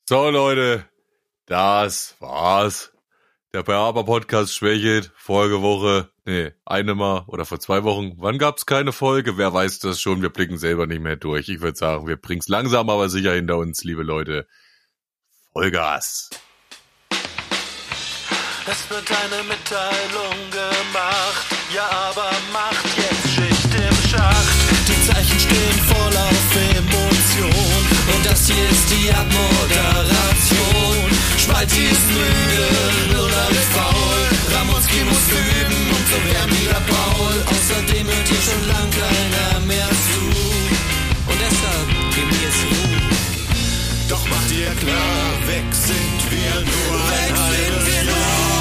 So Leute, das war's. Der Behaber-Podcast schwächelt, eine Mal oder vor 2 Wochen. Wann gab's keine Folge? Wer weiß das schon? Wir blicken selber nicht mehr durch. Ich würde sagen, wir bringen's langsam, aber sicher hinter uns, liebe Leute. Vollgas. Es wird eine Mitteilung gemacht, ja, aber macht jetzt Schicht im Schacht. Die Zeichen stehen voll auf Emotion und das hier ist die Abmoderation. Spalti ist müde, Müller ist faul, Ramonski muss üben und so werden wieder Paul. Außerdem hört hier schon lang keiner mehr zu und deshalb geben wir es Ruhe. Doch macht ihr klar, weg sind wir nur ein halbes Jahr.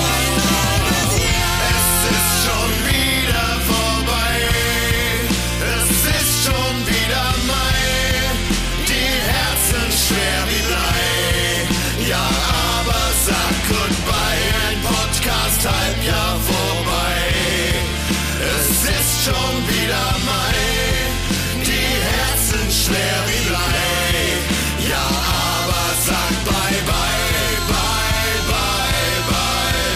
Es ist schon wieder vorbei, es ist schon wieder Mai, die Herzen schwer wie Blei. Ja, aber sag goodbye, ein Podcast Halbjahr vorbei. Es ist schon wieder Mai, die Herzen schwer wie Blei. Ja, aber sag bye, bye, bye, bye, bye,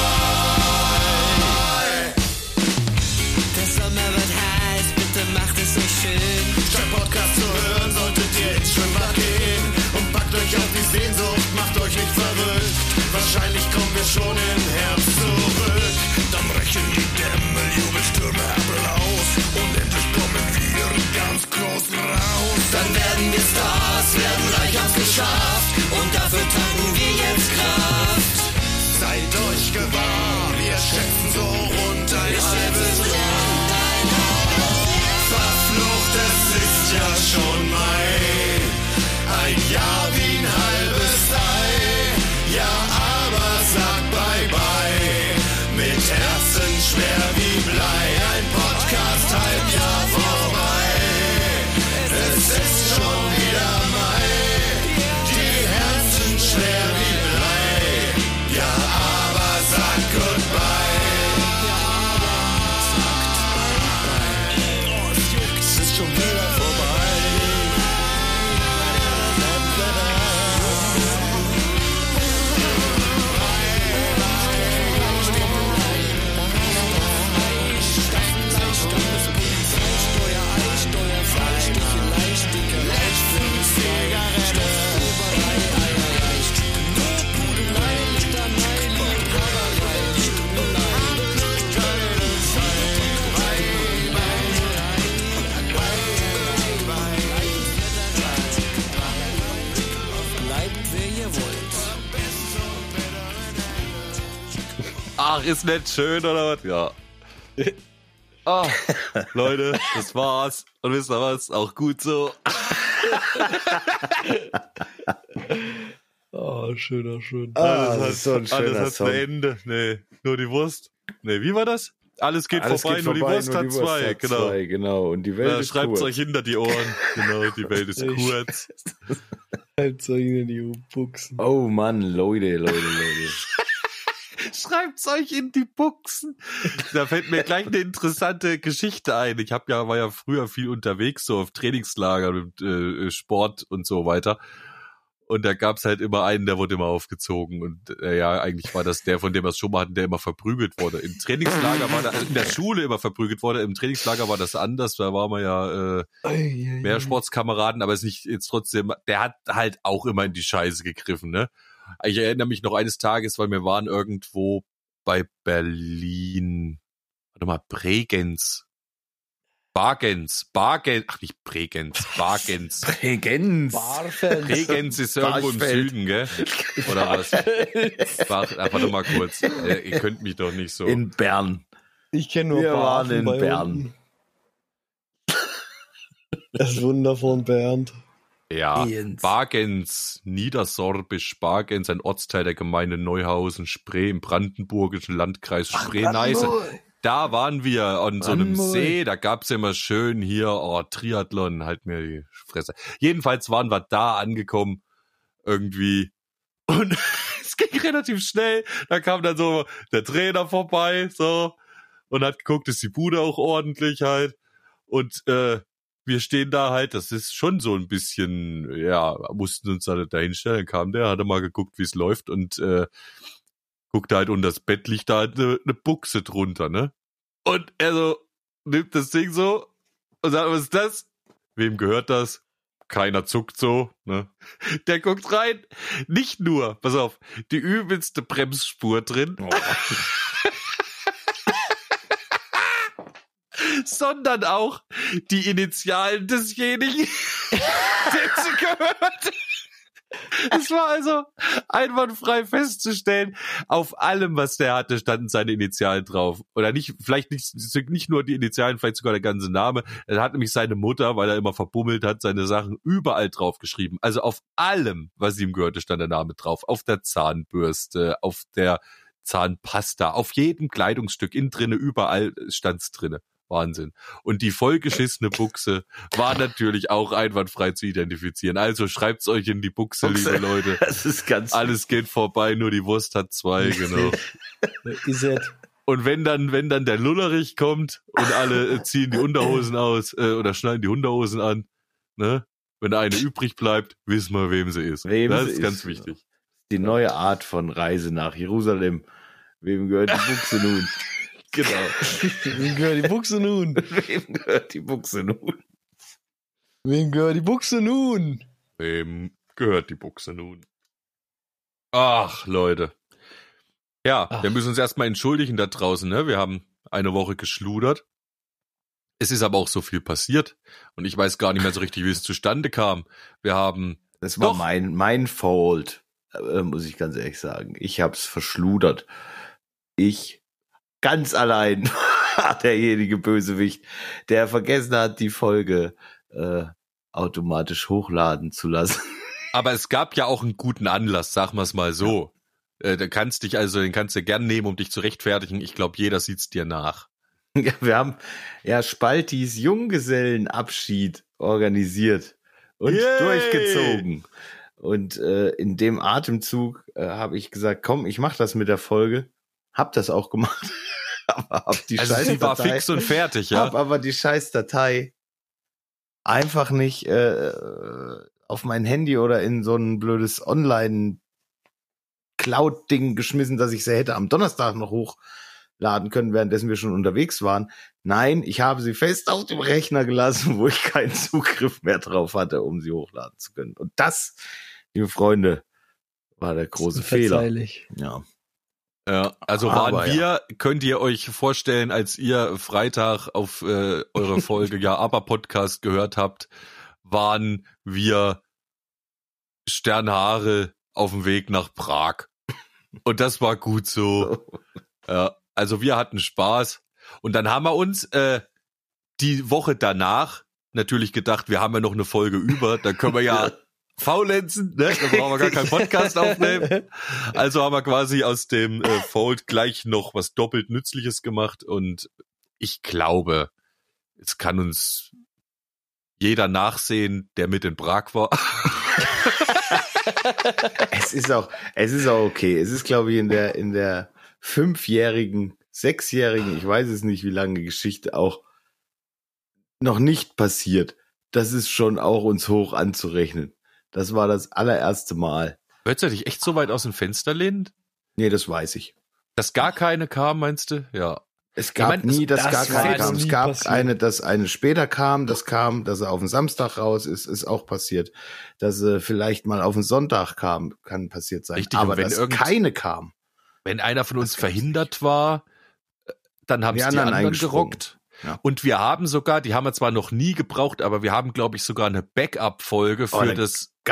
bye. Der Sommer wird heiß, bitte macht es euch schön. Statt Podcast zu hören, solltet ihr ins Schwimmbad gehen. Und packt euch auf die Sehnsucht, macht euch nicht verrückt. Wahrscheinlich kommen wir schon im Herbst zurück. Dann brechen die Dämmel, Jubelstürme Applaus. Und endlich kommen wir ganz groß raus. Dann werden wir Stars, werden reich, haben's geschafft. Und dafür tanken wir jetzt Kraft. Seid euch gewahr, wir schätzen so rund ein halbes Jahr. Verflucht, es ist ja schon Mai. Ein Jahr wie ein halbes Ei. Ja, aber sag bye bye. Mit Herzen schwer wie Blei. Ein Podcast Halbjahr vorbei. Es ist schon wieder Mai. Die Herzen schwer wie Blei. Ja, aber sag goodbye. Ja, aber sagt bye bye. Es ist schon wieder vorbei. Ach, ist nicht schön, oder was? Ja. Ah, Leute, das war's. Und wisst ihr was? Auch gut so. Oh, schöner. Das ist so ein schöner alles hat Song. ein Ende. Nee, nur die Wurst. Nee, wie war das? Alles geht vorbei, nur die Wurst hat zwei. Genau. Genau. Und die Welt Ja, ist schreibt's kurz. euch hinter die Ohren. Genau, die Welt ist kurz. Halt so in die Buchsen. Oh Mann, Leute. Schreibt's euch in die Buchsen. Da fällt mir gleich eine interessante Geschichte ein. Ich war ja früher viel unterwegs, so auf Trainingslager mit Sport und so weiter. Und da gab's halt immer einen, der wurde immer aufgezogen. Und ja, eigentlich war das der, von dem wir es schon mal hatten, der immer verprügelt wurde. Im Trainingslager war in der Schule immer verprügelt wurde. Im Trainingslager war das anders. Da waren wir ja mehr Sportskameraden, aber es ist nicht jetzt trotzdem. Der hat halt auch immer in die Scheiße gegriffen, ne? Ich erinnere mich noch eines Tages, weil wir waren irgendwo bei Berlin. Warte mal, Bregenz. Bargens. Ach, nicht Bregenz. Bargens. Bregenz. Bregenz ist irgendwo im Barfeld. Süden, gell? Oder was? Warte mal kurz. Ihr könnt mich doch nicht so. In Bern. Ich kenne nur Wir waren Barfen in bei Bern. unten. Das Wunder von Bernd. Ja, Jens. Bargens, Niedersorbisch, Bargens, ein Ortsteil der Gemeinde Neuhausen, Spree im brandenburgischen Landkreis Spree-Neiße. Da waren wir an so einem Brandenburg. See, da gab's immer schön hier, Triathlon, halt mir die Fresse. Jedenfalls waren wir da angekommen, irgendwie, und es ging relativ schnell, da kam dann so der Trainer vorbei, so, und hat geguckt, ist die Bude auch ordentlich halt, und wir stehen da halt, das ist schon so ein bisschen, ja, mussten uns da hinstellen, dann kam der, hat er mal geguckt, wie es läuft und guckt halt unter das Bett, liegt da halt eine Buchse drunter, ne? Und er so nimmt das Ding so und sagt, was ist das? Wem gehört das? Keiner zuckt so, ne? Der guckt rein, nicht nur, pass auf, die übelste Bremsspur drin, sondern auch die Initialen desjenigen, dem sie gehört. Es war also einwandfrei festzustellen, auf allem, was der hatte, standen seine Initialen drauf. Oder nicht, vielleicht nicht nur die Initialen, vielleicht sogar der ganze Name. Er hat nämlich seine Mutter, weil er immer verbummelt hat, seine Sachen überall drauf geschrieben. Also auf allem, was ihm gehörte, stand der Name drauf. Auf der Zahnbürste, auf der Zahnpasta, auf jedem Kleidungsstück, innen drinne, überall stand's drinne. Wahnsinn. Und die vollgeschissene Buchse war natürlich auch einwandfrei zu identifizieren. Also schreibt's euch in die Buchse, liebe Leute. Das ist ganz... Alles geht vorbei, nur die Wurst hat zwei, genau. Is it? Und wenn dann der Lullerich kommt und alle ziehen die Unterhosen aus oder schneiden die Unterhosen an, ne? Wenn eine übrig bleibt, wissen wir, wem sie ist. Das ist ganz wichtig. Die neue Art von Reise nach Jerusalem. Wem gehört die Buchse nun? Genau. Wem gehört die Buchse nun? Wem gehört die Buchse nun? Wem gehört die Buchse nun? Wem gehört die Buchse nun? Ach, Leute. Ja, wir müssen uns erstmal entschuldigen da draußen, ne? Wir haben eine Woche geschludert. Es ist aber auch so viel passiert. Und ich weiß gar nicht mehr so richtig, wie es zustande kam. Wir haben... Das war mein Fault, muss ich ganz ehrlich sagen. Ich hab's verschludert. Ich ganz allein war derjenige Bösewicht, der vergessen hat, die Folge automatisch hochladen zu lassen. Aber es gab ja auch einen guten Anlass, sagen wir es mal so. Den kannst du gern nehmen, um dich zu rechtfertigen. Ich glaube, jeder sieht's dir nach. Ja, wir haben ja Spaltis Junggesellenabschied organisiert und durchgezogen. Und in dem Atemzug habe ich gesagt, komm, ich mach das mit der Folge. Hab das auch gemacht. Aber hab die Also sie war fix und fertig, ja. Hab aber die Scheißdatei einfach nicht auf mein Handy oder in so ein blödes Online-Cloud-Ding geschmissen, dass ich sie hätte am Donnerstag noch hochladen können, währenddessen wir schon unterwegs waren. Nein, ich habe sie fest auf dem Rechner gelassen, wo ich keinen Zugriff mehr drauf hatte, um sie hochladen zu können. Und das, liebe Freunde, war der große Fehler. Ja. Ja, also könnt ihr euch vorstellen, als ihr Freitag auf eure Folge Podcast gehört habt, waren wir Sternhaare auf dem Weg nach Prag. Und das war gut so. Ja, also wir hatten Spaß. Und dann haben wir uns die Woche danach natürlich gedacht, wir haben ja noch eine Folge über, da können wir ja faulenzen, ne? Da brauchen wir gar keinen Podcast aufnehmen. Also haben wir quasi aus dem Fold gleich noch was doppelt Nützliches gemacht und ich glaube, es kann uns jeder nachsehen, der mit in Prag war. Es ist auch okay. Es ist, glaube ich, in der 5-jährigen, 6-jährigen, ich weiß es nicht, wie lange Geschichte auch noch nicht passiert. Das ist schon auch uns hoch anzurechnen. Das war das allererste Mal. Würdest du dich echt so weit aus dem Fenster lehnen? Nee, das weiß ich. Dass gar keine kam, meinst du? Ja. Es gab nie, dass gar keine kam. Es gab passiert. dass eine später kam, dass er auf den Samstag raus ist auch passiert. Dass er vielleicht mal auf den Sonntag kam, kann passiert sein. Richtig, aber dass keine kam. Wenn einer von uns verhindert war, dann haben es die anderen gerockt. Ja. Und wir haben sogar, die haben wir zwar noch nie gebraucht, aber wir haben, glaube ich, sogar eine Backup-Folge für eine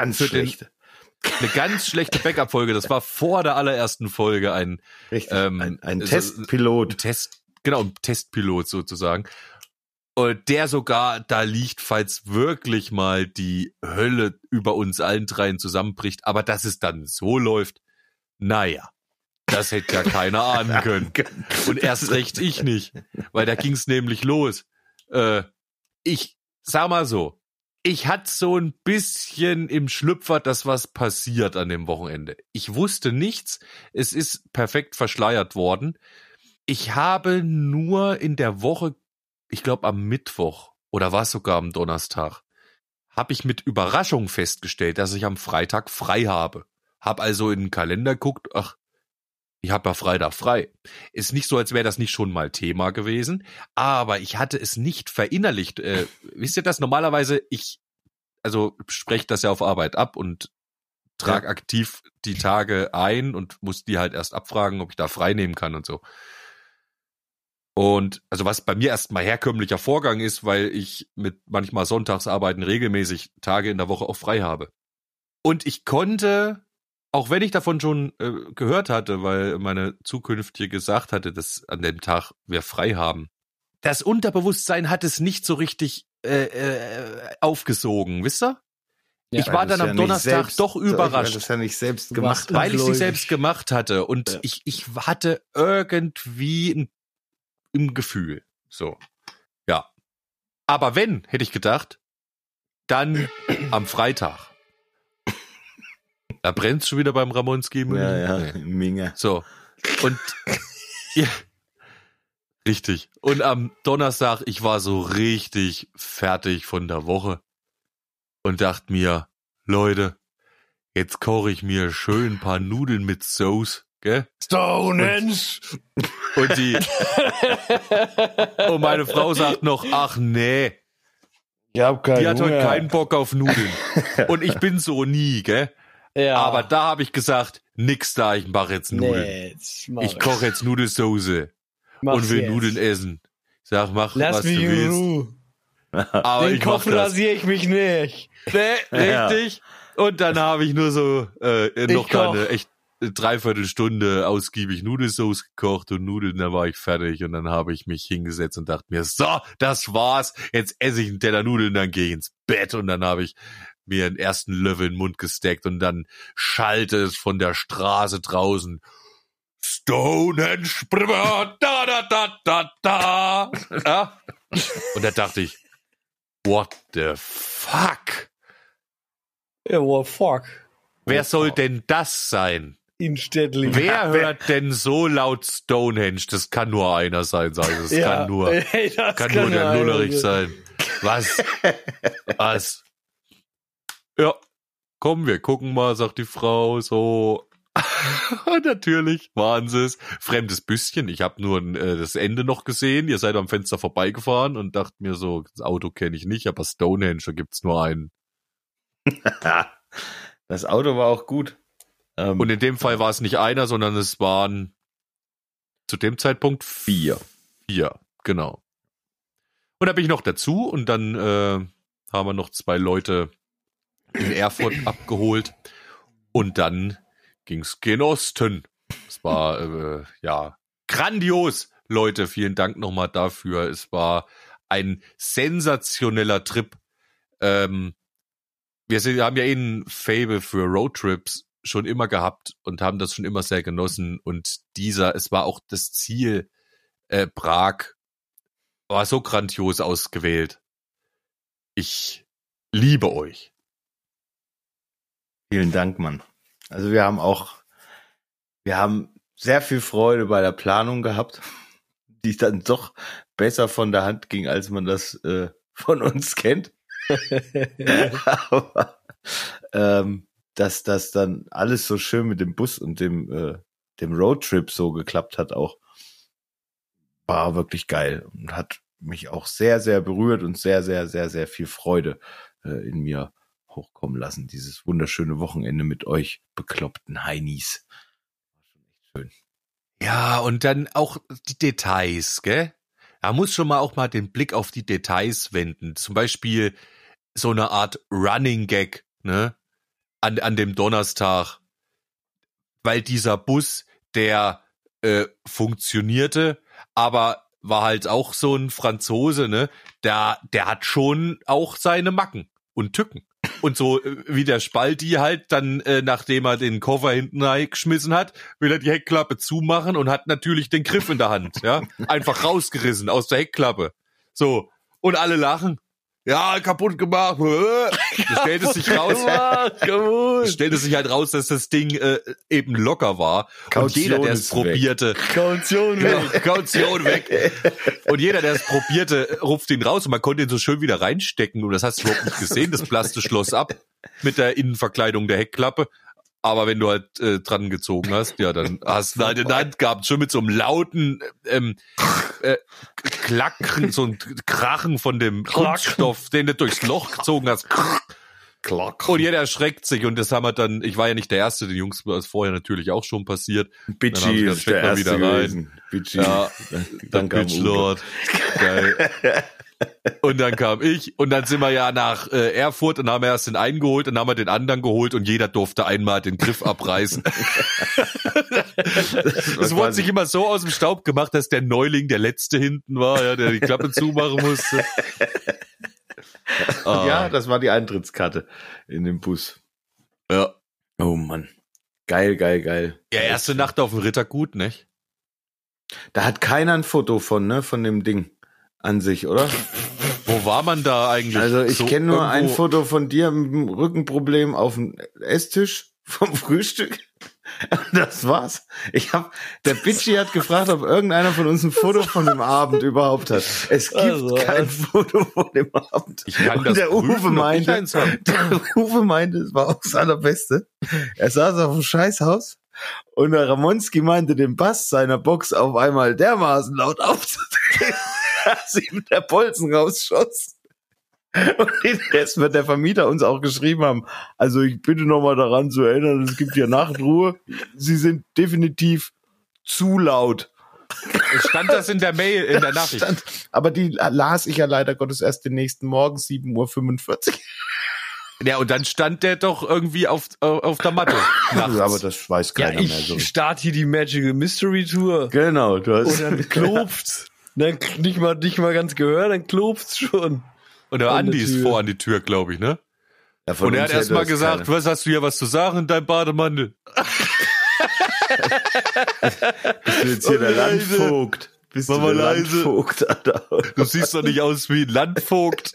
ganz schlechte Backup-Folge. Das war vor der allerersten Folge ein Testpilot. Ein Testpilot sozusagen. Und der sogar da liegt, falls wirklich mal die Hölle über uns allen dreien zusammenbricht. Aber dass es dann so läuft, naja. Das hätte ja keiner ahnen können. Und erst recht ich nicht. Weil da ging's nämlich los. Ich sag mal so, ich hatte so ein bisschen im Schlüpfer, dass was passiert an dem Wochenende. Ich wusste nichts. Es ist perfekt verschleiert worden. Ich habe nur in der Woche, ich glaube am Mittwoch oder war es sogar am Donnerstag, habe ich mit Überraschung festgestellt, dass ich am Freitag frei habe. Hab also in den Kalender geguckt, ach, ich habe ja Freitag frei. Ist nicht so, als wäre das nicht schon mal Thema gewesen, aber ich hatte es nicht verinnerlicht. Wisst ihr das? Normalerweise, ich spreche das ja auf Arbeit ab und trage aktiv die Tage ein und muss die halt erst abfragen, ob ich da frei nehmen kann und so. Und also was bei mir erstmal herkömmlicher Vorgang ist, weil ich mit manchmal Sonntagsarbeiten regelmäßig Tage in der Woche auch frei habe. Und ich konnte, auch wenn ich davon schon gehört hatte, weil meine Zukünftige gesagt hatte, dass an dem Tag wir frei haben, das Unterbewusstsein hat es nicht so richtig aufgesogen, wisst ihr? Ja, ich war dann am Donnerstag doch überrascht. Weil das ja nicht selbst gemacht Weil ich sie selbst gemacht hatte und ich hatte irgendwie im Gefühl. So. Ja. Aber wenn, hätte ich gedacht, dann am Freitag. Da brennt's schon wieder beim Ramonski. Ja, Minge. So. Und ja, richtig. Und am Donnerstag, ich war so richtig fertig von der Woche und dachte mir, Leute, jetzt koche ich mir schön ein paar Nudeln mit Sauce, gell? Stonehenge! Und meine Frau sagt noch, ach nee, Ich hab keinen die hat heute Hunger. keinen Bock auf Nudeln. Und ich bin so nie, gell? Ja. Aber da habe ich gesagt, nix da, ich mache jetzt Nudeln. Nee, jetzt mach Ich koche jetzt Nudelsoße Mach's und will jetzt. Nudeln essen. Ich sag, mach, Lass was mich du in willst. Ruhe. Aber Den ich mach Kopf das. rasiere ich mich nicht. Nee, Ja. richtig. Und dann habe ich nur so noch da koch. eine echt Dreiviertelstunde ausgiebig Nudelsauce gekocht und Nudeln, dann war ich fertig und dann habe ich mich hingesetzt und dachte mir, so, das war's, jetzt esse ich einen Teller Nudeln, dann gehe ich ins Bett und dann habe ich mir einen ersten Löffel in den Mund gesteckt und dann schallte es von der Straße draußen, Stonehenge, da, da, da, da, da. Ja? Und da dachte ich, what the fuck? Ja, what fuck. Wer soll denn das sein? In Städtling. Wer hört denn so laut Stonehenge? Das kann nur einer sein, sag ich. Das kann nur der einer Lullerich sein. Was? Ja, komm, wir gucken mal, sagt die Frau so. Natürlich waren sie es. Fremdes Büsschen. Ich habe nur das Ende noch gesehen. Ihr seid am Fenster vorbeigefahren und dachte mir so, das Auto kenne ich nicht, aber Stonehenge, da gibt's nur einen. Das Auto war auch gut. Und in dem Fall war es nicht einer, sondern es waren zu dem Zeitpunkt 4. 4, genau. Und da bin ich noch dazu und dann haben wir noch 2 Leute in Erfurt abgeholt und dann ging's gen Osten. Es war grandios, Leute. Vielen Dank nochmal dafür. Es war ein sensationeller Trip. Wir haben ja ein Faible für Roadtrips schon immer gehabt und haben das schon immer sehr genossen. Und es war auch das Ziel, Prag, war so grandios ausgewählt. Ich liebe euch. Vielen Dank, Mann. Also wir haben sehr viel Freude bei der Planung gehabt, die dann doch besser von der Hand ging, als man das von uns kennt. Aber dass das dann alles so schön mit dem Bus und dem Roadtrip so geklappt hat auch, war wirklich geil und hat mich auch sehr, sehr berührt und sehr, sehr, sehr, sehr viel Freude in mir hochkommen lassen. Dieses wunderschöne Wochenende mit euch bekloppten Heinis. War schon echt schön. Ja, und dann auch die Details, gell? Da muss schon mal auch mal den Blick auf die Details wenden. Zum Beispiel so eine Art Running Gag, ne? An dem Donnerstag. Weil dieser Bus, der funktionierte, aber war halt auch so ein Franzose, ne? Der hat schon auch seine Macken und Tücken. Und so wie der Spalti halt dann, nachdem er den Koffer hinten reingeschmissen hat, will er die Heckklappe zumachen und hat natürlich den Griff in der Hand, ja? Einfach rausgerissen aus der Heckklappe. So. Und alle lachen. Ja, kaputt gemacht. Da stellte sich raus. Stellte sich halt raus, dass das Ding eben locker war. Und jeder, der es probierte, Kaution weg. Kaution weg. Und jeder, der es probierte, ruft ihn raus und man konnte ihn so schön wieder reinstecken. Und das hast du überhaupt nicht gesehen. Das Plaste schloss ab mit der Innenverkleidung der Heckklappe. Aber wenn du halt dran gezogen hast, ja, dann hast du halt in der Hand gehabt, schon mit so einem lauten Klacken, so ein Krachen von dem Kunststoff, den du durchs Loch gezogen hast. Klock. Und jeder erschreckt sich und das haben wir dann, ich war ja nicht der Erste, den Jungs war es vorher natürlich auch schon passiert. Bitchy ist der Erste gewesen. Bitchy. Ja, dann kam Bitchlord. Geil. Und dann kam ich und dann sind wir ja nach Erfurt und haben erst den einen geholt und dann haben wir den anderen geholt und jeder durfte einmal den Griff abreißen. Es wurde sich immer so aus dem Staub gemacht, dass der Neuling der Letzte hinten war, ja, der die Klappe zumachen musste. Ja, das war die Eintrittskarte in dem Bus. Ja. Oh Mann. Geil, geil, geil. Ja, erste Nacht auf dem Rittergut, nicht? Da hat keiner ein Foto von dem Ding an sich, oder? Wo war man da eigentlich? Also ich So kenne nur irgendwo- ein Foto von dir mit dem Rückenproblem auf dem Esstisch vom Frühstück. Das war's. Der Bitchy hat gefragt, ob irgendeiner von uns ein Foto von dem Abend überhaupt hat. Es gibt Also, kein Foto von dem Abend. Ich kann Und das der prüfen, Uwe ob ich meinte, eins hab. es war auch das Allerbeste. Er saß auf dem Scheißhaus und der Ramonski meinte, den Bass seiner Box auf einmal dermaßen laut aufzudrehen, dass ihm der Bolzen rausschoss. Und den Rest wird der Vermieter uns auch geschrieben haben. Also ich bitte nochmal daran zu erinnern, es gibt hier Nachtruhe. Sie sind definitiv zu laut. Stand das in der Mail, in der Nachricht? Aber die las ich ja leider Gottes erst den nächsten Morgen, 7:45 Uhr. Ja, und dann stand der doch irgendwie auf der Matte. nachts. Aber das weiß Ja, keiner mehr so. ich starte hier die Magical Mystery Tour. Genau, du hast. Und dann klopft's. Dann nicht mal ganz gehört, dann klopft's schon. Und der an Andi der ist Tür. vor an die Tür, glaube ich, ne? Ja, von Und er uns hat erst hätte mal das gesagt, keiner. was hast du hier was zu sagen in deinem Bademantel? Bist du jetzt hier der Leise. Landvogt? Bist Mach du mal der leise. Landvogt, Alter? Du siehst doch nicht aus wie ein Landvogt.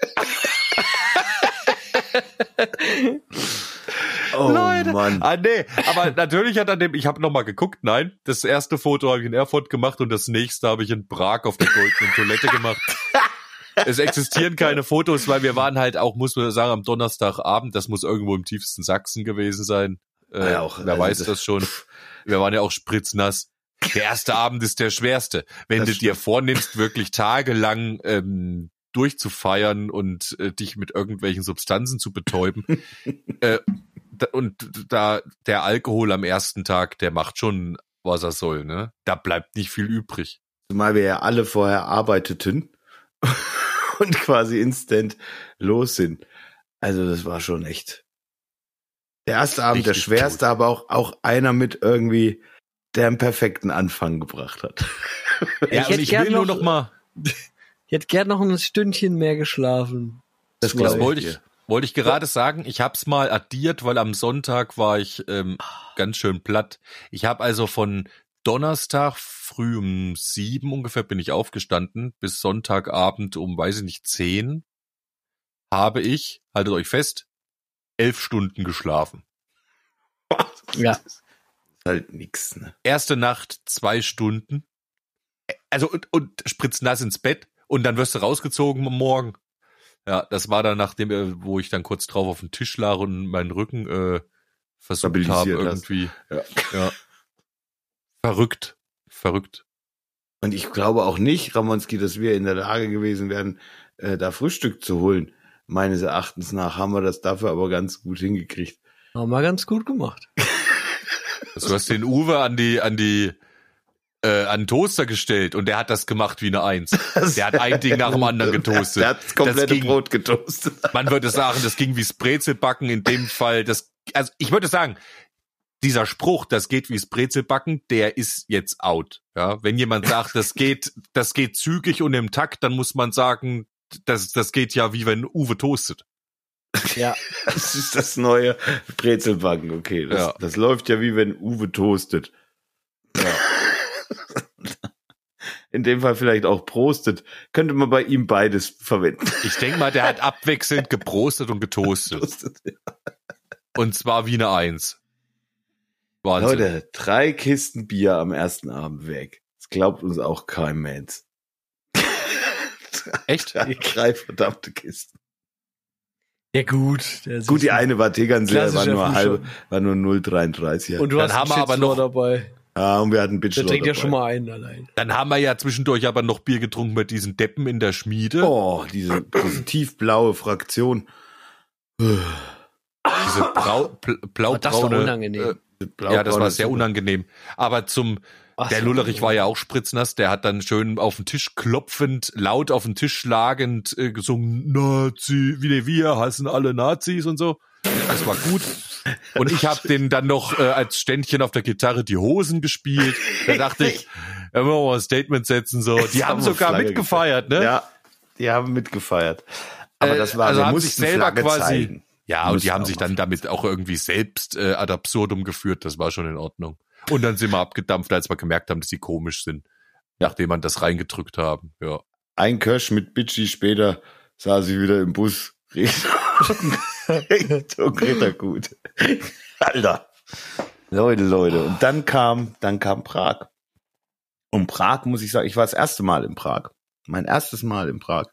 Oh Leute. Mann. Ah, nee, aber natürlich hat ich habe nochmal geguckt, nein, das erste Foto habe ich in Erfurt gemacht und das nächste habe ich in Prag auf der goldenen Toilette gemacht. Es existieren keine Fotos, weil wir waren halt auch, muss man sagen, am Donnerstagabend, das muss irgendwo im tiefsten Sachsen gewesen sein. Ja, auch, wer also weiß das schon. Wir waren ja auch spritznass. Der erste Abend ist der schwerste. Wenn Das du dir vornimmst, wirklich tagelang durchzufeiern und dich mit irgendwelchen Substanzen zu betäuben, und da der Alkohol am ersten Tag, der macht schon, was er soll, ne? Da bleibt nicht viel übrig. Zumal wir ja alle vorher arbeiteten und quasi instant los sind. Also das war schon echt. Der erste Abend, der Richtig schwerste, aber auch einer mit irgendwie, der einen perfekten Anfang gebracht hat. Ja, hätte und ich gern will nur noch- noch mal, Ich hätte gern noch ein Stündchen mehr geschlafen. Das das glaub wollte ich gerade sagen, ich hab's mal addiert, weil am Sonntag war ich ganz schön platt. Ich habe also von Donnerstag früh um 7 ungefähr bin ich aufgestanden, bis Sonntagabend um, weiß ich nicht, 10 habe ich, haltet euch fest, 11 Stunden geschlafen. Ja. Ist halt nix, ne? Erste Nacht 2 Stunden. Also und spritznass ins Bett und dann wirst du rausgezogen am Morgen. Ja, das war dann nachdem, wo ich dann kurz drauf auf dem Tisch lag und meinen Rücken versucht Stabilisiert habe hast. irgendwie. Ja. Ja. Verrückt. Und ich glaube auch nicht, Ramonski, dass wir in der Lage gewesen wären, da Frühstück zu holen. Meines Erachtens nach haben wir das dafür aber ganz gut hingekriegt. Haben wir ganz gut gemacht. Du hast den Uwe an den Toaster gestellt und der hat das gemacht wie eine Eins. Der hat ein Ding nach dem anderen getoastet. Der hat das komplette Das ging- Brot getoastet. Man würde sagen, das ging wie's Brezelbacken in dem Fall. Also ich würde sagen, dieser Spruch, das geht wie's Brezelbacken, der ist jetzt out. Ja, wenn jemand sagt, das geht zügig und im Takt, dann muss man sagen, das geht ja wie wenn Uwe toastet. Ja. Das ist das neue Brezelbacken. Okay, Ja. das läuft ja wie wenn Uwe toastet. in dem Fall vielleicht auch prostet, könnte man bei ihm beides verwenden. Ich denke mal, der hat abwechselnd geprostet und getoastet. Und zwar wie eine 1. Wahnsinn. Leute, 3 Kisten Bier am ersten Abend weg. Das glaubt uns auch kein Mensch. Echt? 3 verdammte Kisten. Ja gut. Gut, die eine war Tegernseer, war nur Klassischer war nur 0,33. Und du Dann hast haben wir einen aber Shitstorm noch- dabei. Ja, und wir hatten Der Bitchlord trinkt ja dabei. schon mal einen allein. Dann haben wir ja zwischendurch aber noch Bier getrunken mit diesen Deppen in der Schmiede. Oh, diese tiefblaue Fraktion. Diese Oh, das war blaubraune. unangenehm. Ja, das war sehr Suppe. unangenehm. Aber der Lullerich war ja auch spritznass, der hat dann schön auf den Tisch klopfend, laut auf den Tisch schlagend gesungen, Nazi, wie wir heißen alle Nazis und so. Das war gut. Und ich habe den dann noch als Ständchen auf der Gitarre die Hosen gespielt. Da dachte ich, ja, wollen wir mal ein Statement setzen. So. Die haben sogar Flagge mitgefeiert, ne? Ja, die haben mitgefeiert. Aber das war, also wir haben mussten sich selber Flagge quasi. zeigen. Ja, und die Mussten haben auch sich mal dann damit auch irgendwie selbst ad absurdum geführt. Das war schon in Ordnung. Und dann sind wir abgedampft, als wir gemerkt haben, dass sie komisch sind. Nachdem wir das reingedrückt haben. Ja. Ein Kirsch mit Bitchy später saß ich wieder im Bus. Richtung Rittergut. Alter. Leute. Und dann kam Prag. Und Prag, muss ich sagen, ich war das erste Mal in Prag. Mein erstes Mal in Prag.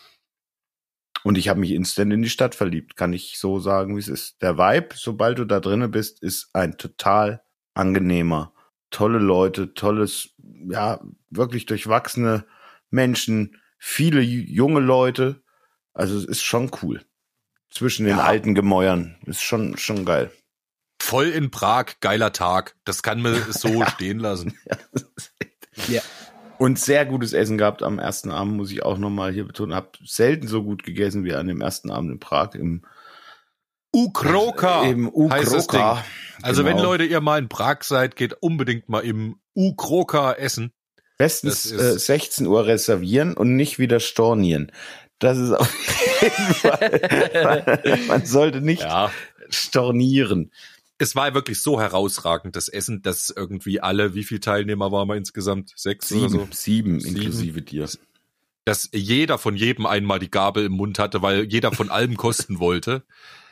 Und ich habe mich instant in die Stadt verliebt, kann ich so sagen, wie es ist. Der Vibe, sobald du da drinnen bist, ist ein total angenehmer. Tolle Leute, tolles, ja, wirklich durchwachsene Menschen, viele junge Leute. Also es ist schon cool. Zwischen den alten Gemäuern. Ist schon geil. Voll in Prag, geiler Tag. Das kann man so stehen lassen. Ja. Und sehr gutes Essen gehabt am ersten Abend, muss ich auch nochmal hier betonen. Hab selten so gut gegessen wie an dem ersten Abend in Prag im Ukroka heißt das Ding. Ukroka. Also Genau. wenn Leute ihr mal in Prag seid, geht unbedingt mal im Ukroka essen. Bestens Das ist- 16 Uhr reservieren und nicht wieder stornieren. Das ist auf jeden Fall. Man sollte nicht Ja. stornieren. Es war wirklich so herausragend, das Essen, dass irgendwie alle, wie viele Teilnehmer waren wir insgesamt? 6 oder so? Sieben inklusive dir. Dass jeder von jedem einmal die Gabel im Mund hatte, weil jeder von allem kosten wollte.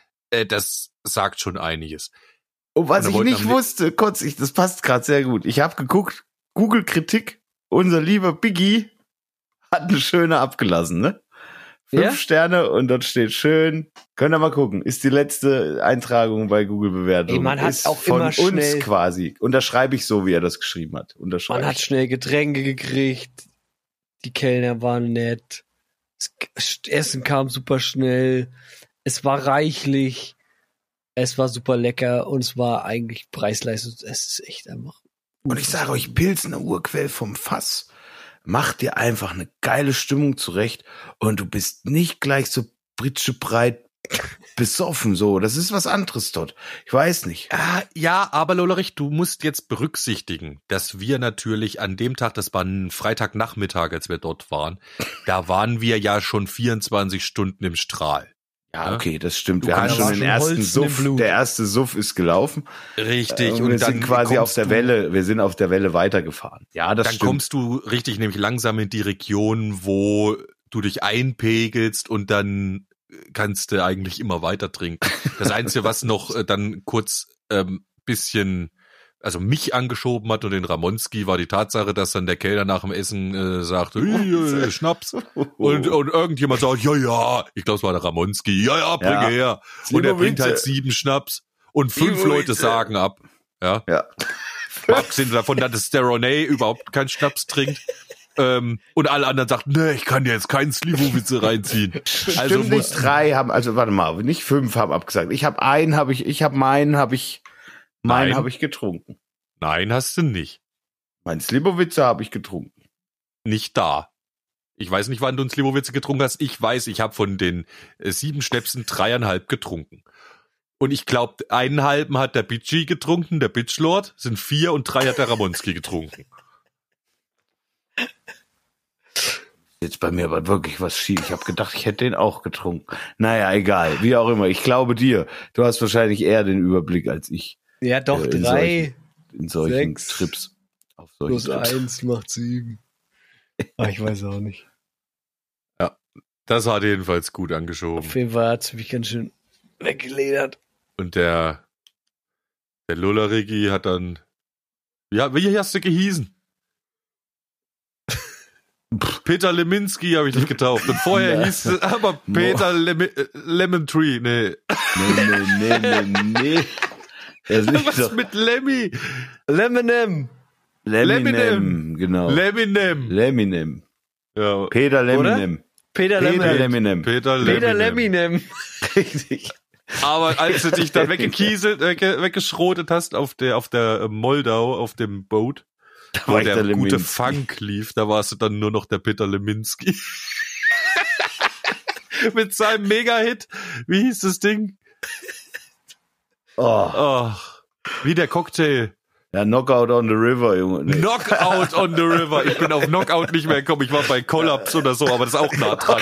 Das sagt schon einiges. Und was Und ich da wollten nicht am wusste, das passt gerade sehr gut. Ich habe geguckt, Google-Kritik, unser lieber Biggie hat eine schöne abgelassen, ne? 5 Ja? Sterne und dort steht schön. Könnt ihr mal gucken. Ist die letzte Eintragung bei Google-Bewertung. Ey, man hat ist auch von immer schnell- uns quasi. Unterschreibe ich so, wie er das geschrieben hat. Unterschreibe Man hat ich. schnell Getränke gekriegt. Die Kellner waren nett. Das Essen kam super schnell. Es war reichlich. Es war super lecker und es war eigentlich Preis-Leistung. Es ist echt einfach. Und ich sage euch, Pilsner Urquell vom Fass. Mach dir einfach eine geile Stimmung zurecht und du bist nicht gleich so britschebreit besoffen, so. Das ist was anderes dort. Ich weiß nicht. Ja, aber Lollerich, du musst jetzt berücksichtigen, dass wir natürlich an dem Tag, das war ein Freitagnachmittag, als wir dort waren, da waren wir ja schon 24 Stunden im Strahl. Ja, okay, das stimmt. Wir Du haben kannst schon schon den ersten Holzen im Suff. Blut. Der erste Suff ist gelaufen. Richtig. Und wir sind quasi auf kommst der du- Welle. Wir sind auf der Welle weitergefahren. Ja, das Dann stimmt. kommst du richtig nämlich langsam in die Region, wo du dich einpegelst und dann kannst du eigentlich immer weiter trinken. Das Einzige, was noch dann kurz bisschen, also mich angeschoben hat und den Ramonski, war die Tatsache, dass dann der Kellner nach dem Essen sagt, Schnaps. Und irgendjemand sagt, ja, ich glaube, es war der Ramonski, ja, bring Ja. her. Und er bringt halt Slivovitze. 7 Schnaps und 5 Leute Slivovitze. sagen ab. Ja. Ja. Mal abgesehen davon, dass der Ronay überhaupt keinen Schnaps trinkt. Und alle anderen sagten, nee, ich kann dir jetzt keinen Slivovitze reinziehen. Also Stimmt nicht, 3 haben, also warte mal, nicht 5 haben abgesagt. Meinen habe ich Nein. getrunken. Nein, hast du nicht. Mein Slivovitze habe ich getrunken. Nicht da. Ich weiß nicht, wann du einen Slivovitze getrunken hast. Ich weiß, ich habe von den 7 Schnäpsen 3,5 getrunken. Und ich glaube, 1,5 hat der Bitchy getrunken, der Bitchlord, sind 4 und 3 hat der Ramonski getrunken. Jetzt bei mir aber wirklich was schief. Ich habe gedacht, ich hätte den auch getrunken. Naja, egal. Wie auch immer. Ich glaube dir. Du hast wahrscheinlich eher den Überblick als ich Ja, doch, in 3 in solchen 6 Trips. Auf solchen plus Trips. 1 macht 7. Ich weiß auch nicht. Das hat jedenfalls gut angeschoben. Auf jeden Fall hat es mich ganz schön weggeledert. Und der Lullerigi hat dann, ja, wie hast du gehießen? Peter Leminski habe ich dich getauft. Und vorher hieß es aber Peter Lemon Tree. Nee. Nee. Was mit Lemmy? Leminem. Leminem, genau. Leminem. Ja. Peter Leminem. Peter Leminem. Peter Leminem. Richtig. Aber als du dich dann weggeschrotet hast auf der Moldau, auf dem Boot, wo war ich der der gute Leminski. Funk lief, da warst du dann nur noch der Peter Leminski. Mit seinem Mega-Hit. Wie hieß das Ding? Oh. Oh, wie der Cocktail. Ja, Knockout on the River, Junge. Nee. Knockout on the River. Ich bin auf Knockout nicht mehr gekommen. Ich war bei Collapse oder so, aber das ist auch nah dran.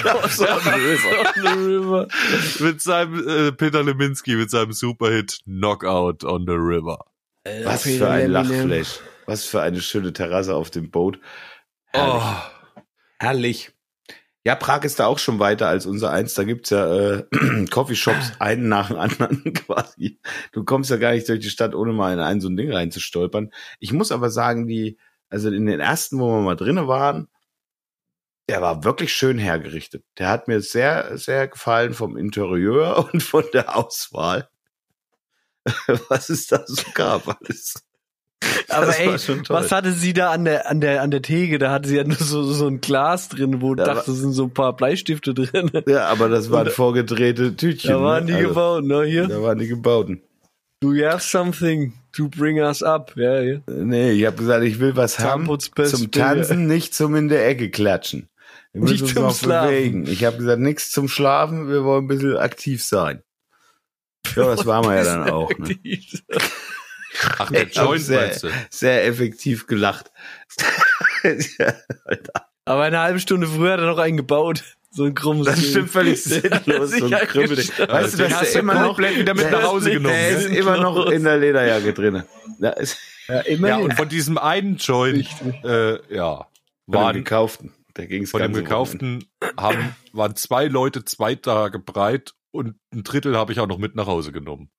Mit seinem Peter Leminski, mit seinem Superhit Knockout on the River. Was für ein Lachflash. Was für eine schöne Terrasse auf dem Boot. Herrlich. Oh. Herrlich. Ja, Prag ist da auch schon weiter als unser eins. Da gibt's ja Coffeeshops, einen nach dem anderen quasi. Du kommst ja gar nicht durch die Stadt, ohne mal in ein so ein Ding reinzustolpern. Ich muss aber sagen, also in den ersten, wo wir mal drinnen waren, der war wirklich schön hergerichtet. Der hat mir sehr, sehr gefallen vom Interieur und von der Auswahl. Was es da so gab alles. Aber Das ey, war schon toll. was hatte sie da an der Theke? Da hatte sie ja nur so ein Glas drin, wo ich dachte, es sind so ein paar Bleistifte drin. Ja, aber das waren vorgedrehte Tütchen. Da waren die ne? gebaut, ne? Hier. Da waren die gebauten. Do you have something to bring us up? Ja, ja. Nee, ich habe gesagt, ich will was haben Zahnputzpest, zum Tanzen, nicht zum in der Ecke klatschen. Wir müssen Nicht uns zum noch Schlafen. bewegen. Ich habe gesagt, nichts zum Schlafen, wir wollen ein bisschen aktiv sein. Ja, das waren wir ja dann auch. Ne? Ach, der Ich hab Joint meinst du? sehr effektiv gelacht. Ja, Alter. Aber eine halbe Stunde früher hat er noch einen gebaut. So ein krummes Das Ding. stimmt völlig sinnlos. So ein Ja, Krümmel. gestimmt. Weißt du, Den dass hast der du immer noch komplett wieder mit der nach ist- Hause genommen. Der ist immer noch in der Lederjacke drin. Da ist Ja, immerhin. Ja, und von diesem einen Joint, Richtig. von dem waren gekauften. Da ging's von dem ganz gekauften waren 2 Leute 2 Tage breit und ein Drittel habe ich auch noch mit nach Hause genommen.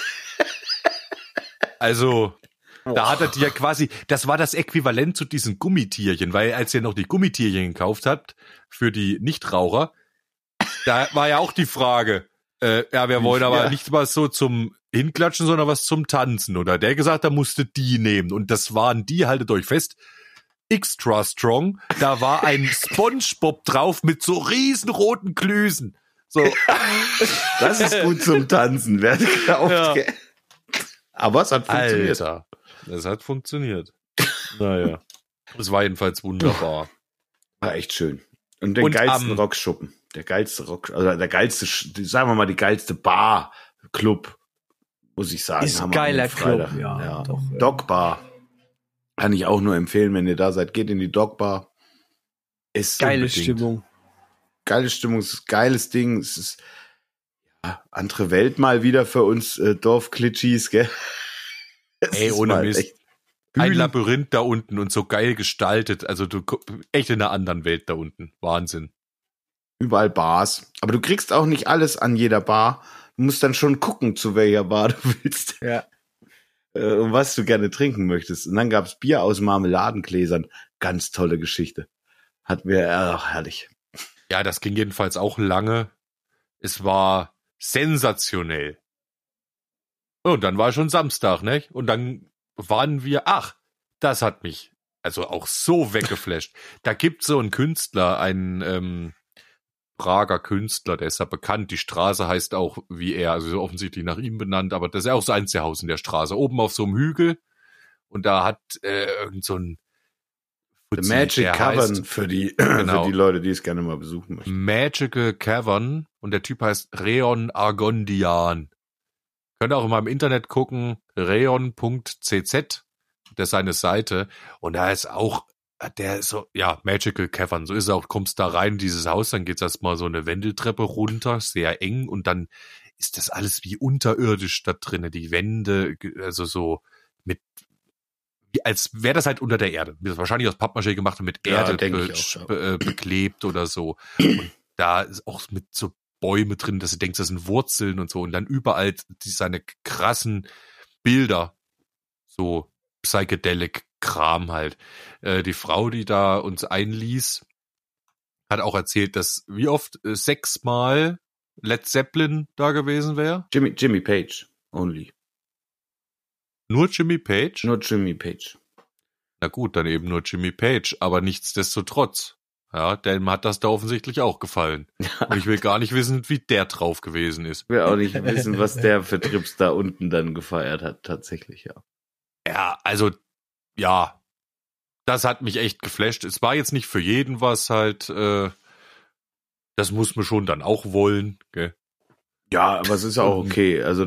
Also, da hat er die ja quasi, das war das Äquivalent zu diesen Gummitierchen, weil als ihr noch die Gummitierchen gekauft habt für die Nichtraucher, da war ja auch die Frage, wir wollen aber Ja. nicht was so zum Hinklatschen, sondern was zum Tanzen. Oder der gesagt, er musste die nehmen. Und das waren die, haltet euch fest, extra strong. Da war ein SpongeBob drauf mit so riesen roten Klüsen. So, Das ist gut zum Tanzen. Wer gekauft, Ja. gell? Aber es hat funktioniert. Alter, das hat funktioniert. Naja. Es war jedenfalls wunderbar. War echt schön. Und den Und geilsten am- Rockschuppen. Der geilste also der geilste, sagen wir mal, die geilste Bar, Club, muss ich sagen. Ist haben ein wir am geiler Freitag. Club, ja, doch, ja. Dog Bar. Kann ich auch nur empfehlen, wenn ihr da seid. Geht in die Dog Bar. Ist Geile unbedingt. Stimmung. Geile Stimmung, es ist ein geiles Ding. Es ist andere Welt mal wieder für uns Dorfklitschis, gell? Es Ey, ist ohne mal Mist. echt Ein Bühnen- Labyrinth da unten und so geil gestaltet. Also du echt in einer anderen Welt da unten. Wahnsinn. Überall Bars. Aber du kriegst auch nicht alles an jeder Bar. Du musst dann schon gucken, zu welcher Bar du willst. Ja. Und was du gerne trinken möchtest. Und dann gab's Bier aus Marmeladengläsern. Ganz tolle Geschichte. Hat mir, herrlich. Ja, das ging jedenfalls auch lange. Es war sensationell. Und dann war schon Samstag, ne? Und dann waren wir, das hat mich also auch so weggeflasht. Da gibt's so einen Künstler, einen Prager Künstler, der ist ja bekannt. Die Straße heißt auch wie er, also so offensichtlich nach ihm benannt, aber das ist ja auch so ein Haus in der Straße, oben auf so einem Hügel. Und da hat irgend so ein The Fuzzi, Magic der Cavern heißt für die Genau. Leute, die es gerne mal besuchen möchten. Magical Cavern und der Typ heißt Reon Argondian. Könnt ihr auch mal im Internet gucken, reon.cz, das ist seine Seite. Und da ist auch, der ist so, ja, Magical Cavern, so ist es auch, kommst da rein in dieses Haus, dann geht's erstmal so eine Wendeltreppe runter, sehr eng und dann ist das alles wie unterirdisch da drinnen, die Wände, also so mit als wäre das halt unter der Erde. Das ist wahrscheinlich aus Pappmaché gemacht und mit Ja, Erde denke ich auch, beklebt oder so. Und da ist auch mit so Bäume drin, dass du denkst, das sind Wurzeln und so. Und dann überall seine krassen Bilder. So Psychedelic-Kram halt. Die Frau, die da uns einließ, hat auch erzählt, dass wie oft 6-mal Led Zeppelin da gewesen wäre. Jimmy Page only. Nur Jimmy Page? Nur Jimmy Page. Na gut, dann eben nur Jimmy Page, aber nichtsdestotrotz. Ja, dem hat das da offensichtlich auch gefallen. Und ich will gar nicht wissen, wie der drauf gewesen ist. Ich will auch nicht wissen, was der für Trips da unten dann gefeiert hat, tatsächlich, ja. Ja, also, ja, das hat mich echt geflasht. Es war jetzt nicht für jeden was halt, das muss man schon dann auch wollen, gell? Ja, aber es ist auch okay. Also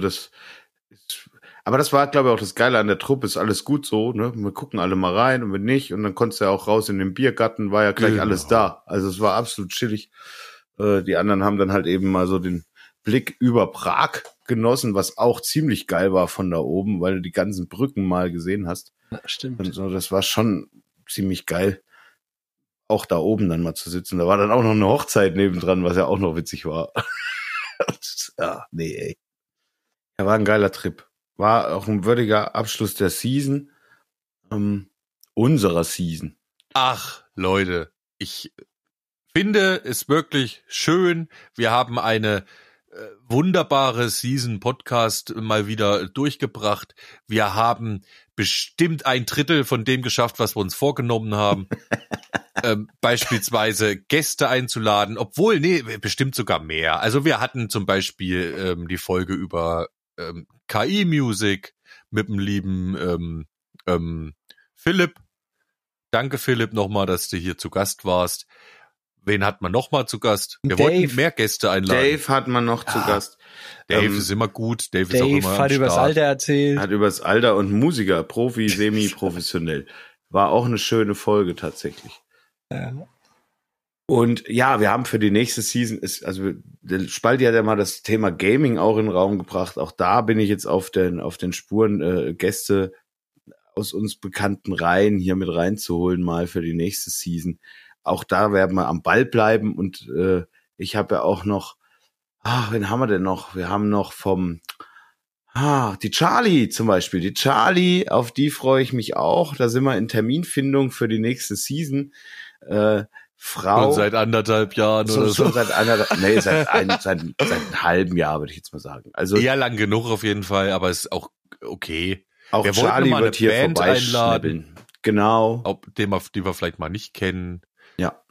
aber das war, glaube ich, auch das Geile an der Truppe, ist alles gut so, ne? Wir gucken alle mal rein und wenn nicht, und dann konntest du ja auch raus in den Biergarten, war ja gleich alles da. Also es war absolut chillig. Die anderen haben dann halt eben mal so den Blick über Prag genossen, was auch ziemlich geil war von da oben, weil du die ganzen Brücken mal gesehen hast. Ja, stimmt. Und so, das war schon ziemlich geil, auch da oben dann mal zu sitzen. Da war dann auch noch eine Hochzeit nebendran, was ja auch noch witzig war. Ja, nee, ey. Ja, war ein geiler Trip. War auch ein würdiger Abschluss der Season. Unserer Season. Ach, Leute, ich finde es wirklich schön. Wir haben eine wunderbare Season-Podcast mal wieder durchgebracht. Wir haben bestimmt 1/3 von dem geschafft, was wir uns vorgenommen haben. Beispielsweise Gäste einzuladen, obwohl, bestimmt sogar mehr. Also wir hatten zum Beispiel die Folge über KI-Music mit dem lieben Philipp. Danke, Philipp, nochmal, dass du hier zu Gast warst. Wen hat man noch mal zu Gast? Wir wollten mehr Gäste einladen. Dave hat man noch zu Gast. Dave ist immer gut. Dave ist auch immer hat übers Alter erzählt. Hat übers Alter und Musiker, Profi, semi-professionell. War auch eine schöne Folge tatsächlich. Ja. Und ja, wir haben für die nächste Season, der Spalti hat ja mal das Thema Gaming auch in den Raum gebracht. Auch da bin ich jetzt auf den Spuren, Gäste aus uns bekannten Reihen hier mit reinzuholen, mal für die nächste Season. Auch da werden wir am Ball bleiben und ich habe ja auch noch, wen haben wir denn noch? Wir haben noch die Charlie zum Beispiel. Die Charlie, auf die freue ich mich auch. Da sind wir in Terminfindung für die nächste Season. Frau. Und seit 1,5 Jahren oder so. Seit einem halben Jahr, würde ich jetzt mal sagen. Also eher lang genug auf jeden Fall, aber ist auch okay. Auch wir Charlie wollten wird hier Band vorbeischnibbeln. Genau. Die wir vielleicht mal nicht kennen. Ja.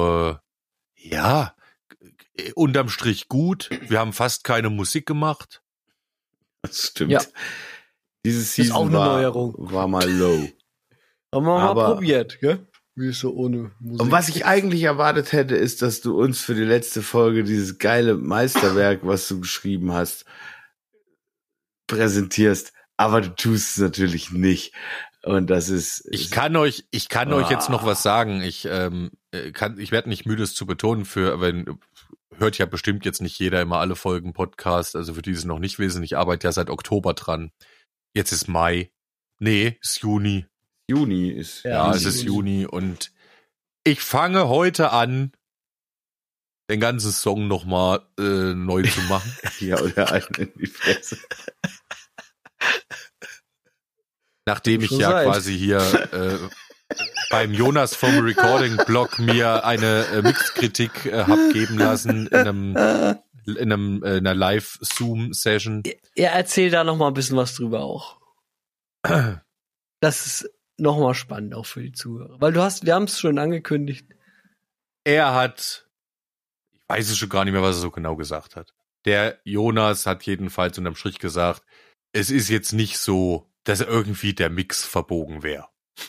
Ja, unterm Strich gut. Wir haben fast keine Musik gemacht. Das stimmt. Ja. Diese Season auch eine Neuerung. war mal low. Haben wir mal probiert, gell? Wie ist so ohne Musik. Und was ich eigentlich erwartet hätte, ist, dass du uns für die letzte Folge dieses geile Meisterwerk, was du geschrieben hast, präsentierst. Aber du tust es natürlich nicht. Und das ist. Ich kann euch jetzt noch was sagen. Ich werde nicht müde, es zu betonen. Hört ja bestimmt jetzt nicht jeder immer alle Folgen Podcast. Also für die es noch nicht wissen, ich arbeite ja seit Oktober dran. Jetzt ist Mai. Nee, ist Juni. Juni ist. Ja, es ist Juni und ich fange heute an, den ganzen Song nochmal neu zu machen. Ja, oder einen in die Fresse. Nachdem ich ja quasi hier beim Jonas vom Recording-Blog mir eine Mixkritik hab geben lassen in einer Live-Zoom-Session. Er erzählt da noch mal ein bisschen was drüber auch. Das ist noch mal spannend auch für die Zuhörer. Weil wir haben es schon angekündigt. Er hat, ich weiß es schon gar nicht mehr, was er so genau gesagt hat. Der Jonas hat jedenfalls unterm Strich gesagt, es ist jetzt nicht so, dass irgendwie der Mix verbogen wäre.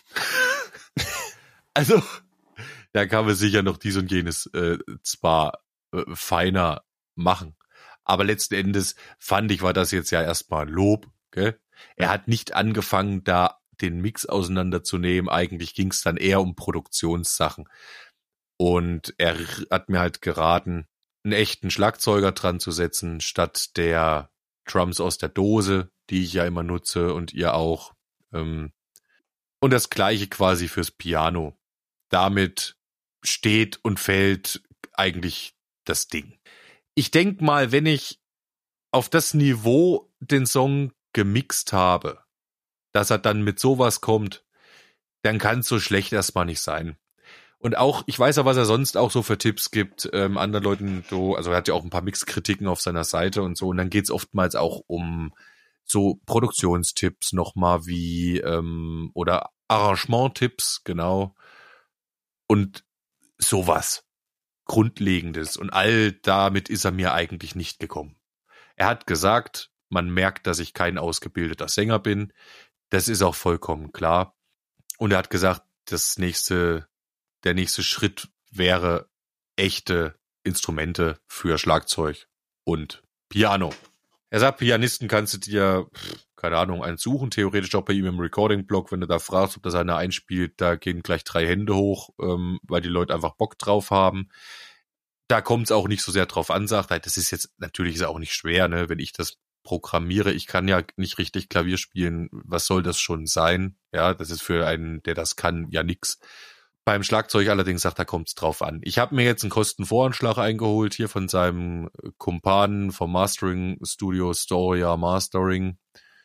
Also, da kann man sicher noch dies und jenes zwar feiner machen, aber letzten Endes fand ich, war das jetzt ja erstmal ein Lob, gell? Er hat nicht angefangen, da den Mix auseinanderzunehmen, eigentlich ging es dann eher um Produktionssachen. Und er hat mir halt geraten, einen echten Schlagzeuger dran zu setzen, statt der Drums aus der Dose, die ich ja immer nutze und ihr auch. Und das Gleiche quasi fürs Piano. Damit steht und fällt eigentlich das Ding. Ich denke mal, wenn ich auf das Niveau den Song gemixt habe, dass er dann mit sowas kommt, dann kann es so schlecht erstmal nicht sein. Und auch, ich weiß ja, was er sonst auch so für Tipps gibt, anderen Leuten so, also er hat ja auch ein paar Mixkritiken auf seiner Seite und so, und dann geht's oftmals auch um so Produktionstipps nochmal wie, oder Arrangementtipps, genau, und sowas Grundlegendes. Und all damit ist er mir eigentlich nicht gekommen. Er hat gesagt, man merkt, dass ich kein ausgebildeter Sänger bin. Das ist auch vollkommen klar. Und er hat gesagt, der nächste Schritt wäre echte Instrumente für Schlagzeug und Piano. Er sagt, Pianisten kannst du dir, keine Ahnung, einen suchen, theoretisch auch bei ihm im Recording-Blog, wenn du da fragst, ob das einer einspielt, da gehen gleich 3 Hände hoch, weil die Leute einfach Bock drauf haben. Da kommt es auch nicht so sehr drauf an, sagt er, das ist jetzt, natürlich ist es auch nicht schwer, ne, wenn ich das programmiere, ich kann ja nicht richtig Klavier spielen, was soll das schon sein? Ja, das ist für einen, der das kann, ja nix. Beim Schlagzeug allerdings sagt er, kommt es drauf an. Ich habe mir jetzt einen Kostenvoranschlag eingeholt, hier von seinem Kumpanen vom Mastering-Studio Storia Mastering.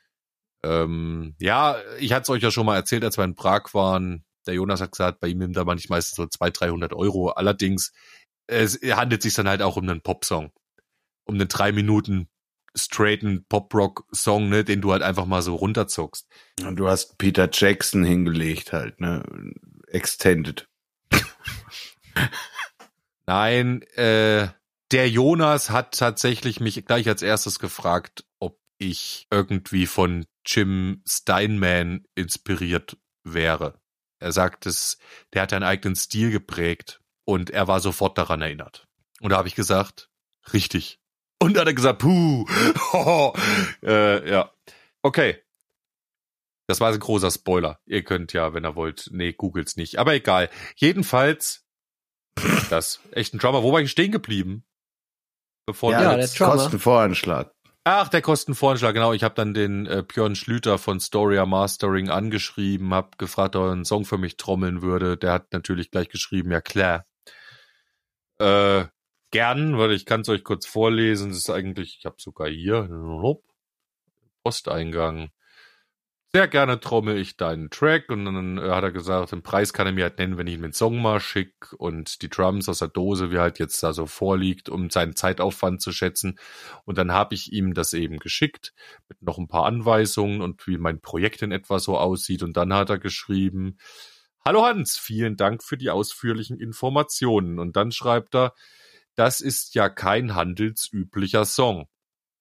Ja, ich hatte es euch ja schon mal erzählt, als wir in Prag waren. Der Jonas hat gesagt, bei ihm nimmt er manchmal so 200-300 Euro. Allerdings, es handelt sich dann halt auch um einen Popsong. Um einen 3 Minuten straighten Pop-Rock-Song, ne, den du halt einfach mal so runterzuckst. Und du hast Peter Jackson hingelegt halt, ne? Extended. Nein, der Jonas hat tatsächlich mich gleich als erstes gefragt, ob ich irgendwie von Jim Steinman inspiriert wäre. Er sagt, der hat einen eigenen Stil geprägt und er war sofort daran erinnert. Und da habe ich gesagt, richtig. Und dann hat er gesagt, ja. Okay. Das war ein großer Spoiler. Ihr könnt ja, wenn ihr wollt, googelt's nicht. Aber egal. Jedenfalls, das echt ein Drummer. Wo war ich stehen geblieben? Der Drummer. Kostenvoranschlag. Ach, der Kostenvoranschlag, genau. Ich habe dann den Björn Schlüter von Storia Mastering angeschrieben, habe gefragt, ob er einen Song für mich trommeln würde. Der hat natürlich gleich geschrieben, ja klar. Gern, weil ich kann es euch kurz vorlesen. Das ist eigentlich, ich habe sogar hier Posteingang. Sehr gerne trommel ich deinen Track, und dann hat er gesagt, den Preis kann er mir halt nennen, wenn ich ihm den Song mal schicke und die Drums aus der Dose, wie halt jetzt da so vorliegt, um seinen Zeitaufwand zu schätzen. Und dann habe ich ihm das eben geschickt mit noch ein paar Anweisungen und wie mein Projekt in etwa so aussieht. Und dann hat er geschrieben, hallo Hans, vielen Dank für die ausführlichen Informationen. Und dann schreibt er, das ist ja kein handelsüblicher Song.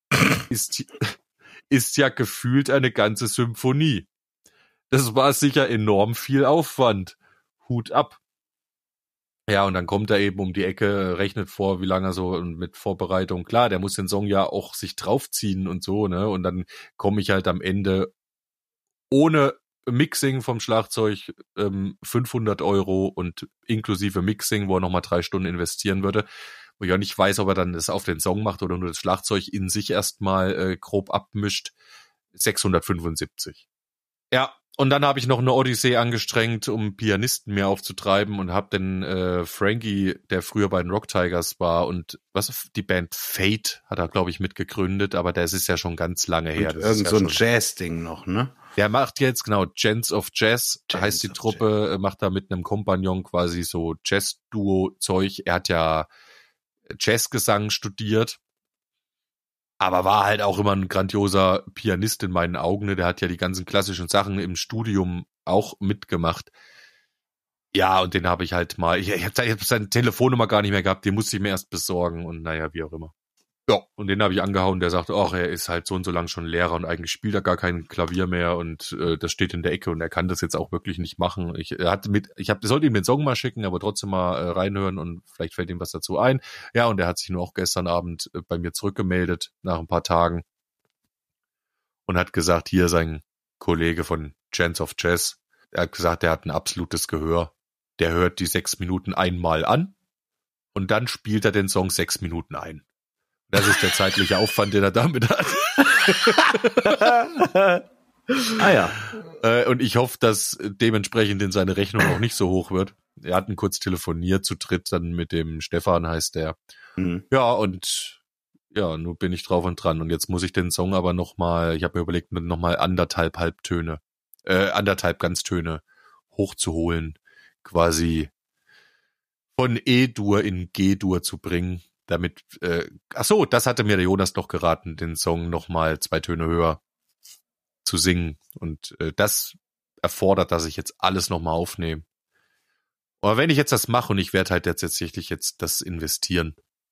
Ist ja gefühlt eine ganze Symphonie. Das war sicher enorm viel Aufwand. Hut ab. Ja, und dann kommt er eben um die Ecke, rechnet vor, wie lange er so mit Vorbereitung. Klar, der muss den Song ja auch sich draufziehen und so, ne? Und dann komme ich halt am Ende ohne Mixing vom Schlagzeug 500 Euro und inklusive Mixing, wo er nochmal 3 Stunden investieren würde. Wo ich auch nicht weiß, ob er dann das auf den Song macht oder nur das Schlagzeug in sich erstmal grob abmischt. 675. Ja, und dann habe ich noch eine Odyssee angestrengt, um Pianisten mehr aufzutreiben, und habe den Frankie, der früher bei den Rock Tigers war, und die Band Fate hat er, glaube ich, mitgegründet, aber das ist ja schon ganz lange her. Und irgend so ein Jazz-Ding noch, ne? Der macht jetzt, genau, Gents of Jazz, heißt die Truppe, macht da mit einem Kompagnon quasi so Jazz-Duo-Zeug. Er hat ja Jazzgesang studiert, aber war halt auch immer ein grandioser Pianist in meinen Augen. Ne? Der hat ja die ganzen klassischen Sachen im Studium auch mitgemacht. Ja, und den habe ich halt mal, ich hab seine Telefonnummer gar nicht mehr gehabt, die musste ich mir erst besorgen, und naja, wie auch immer. Ja, und den habe ich angehauen, der sagt, ach, er ist halt so und so lang schon Lehrer und eigentlich spielt er gar kein Klavier mehr, und das steht in der Ecke und er kann das jetzt auch wirklich nicht machen. Ich sollte ihm den Song mal schicken, aber trotzdem mal reinhören und vielleicht fällt ihm was dazu ein. Ja, und er hat sich nur auch gestern Abend bei mir zurückgemeldet nach ein paar Tagen und hat gesagt, hier sein Kollege von Gents of Jazz, er hat gesagt, der hat ein absolutes Gehör. Der hört die 6 Minuten einmal an und dann spielt er den Song 6 Minuten ein. Das ist der zeitliche Aufwand, den er damit hat. Ah ja. Und ich hoffe, dass dementsprechend in seine Rechnung auch nicht so hoch wird. Wir hatten kurz telefoniert zu dritt, dann mit dem Stefan heißt der. Mhm. Ja, und ja, nun bin ich drauf und dran. Und jetzt muss ich den Song aber nochmal, ich habe mir überlegt, nochmal anderthalb Ganztöne hochzuholen. Quasi von E-Dur in G-Dur zu bringen. Damit, das hatte mir der Jonas noch geraten, den Song nochmal 2 Töne höher zu singen. Und das erfordert, dass ich jetzt alles nochmal aufnehme. Aber wenn ich jetzt das mache und ich werde halt jetzt tatsächlich jetzt das investieren,